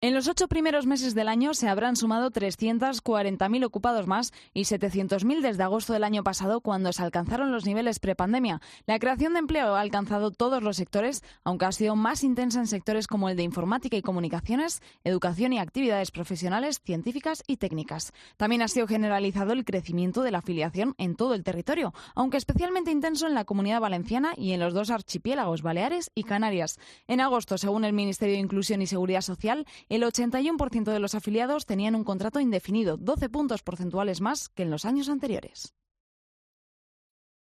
En los 8 primeros meses del año se habrán sumado 340.000 ocupados más y 700.000 desde agosto del año pasado, cuando se alcanzaron los niveles prepandemia. La creación de empleo ha alcanzado todos los sectores, aunque ha sido más intensa en sectores como el de informática y comunicaciones, educación y actividades profesionales, científicas y técnicas. También ha sido generalizado el crecimiento de la afiliación en todo el territorio, aunque especialmente intenso en la Comunidad Valenciana y en los dos archipiélagos, Baleares y Canarias. En agosto, según el Ministerio de Inclusión y Seguridad Social, el 81% de los afiliados tenían un contrato indefinido, 12 puntos porcentuales más que en los años anteriores.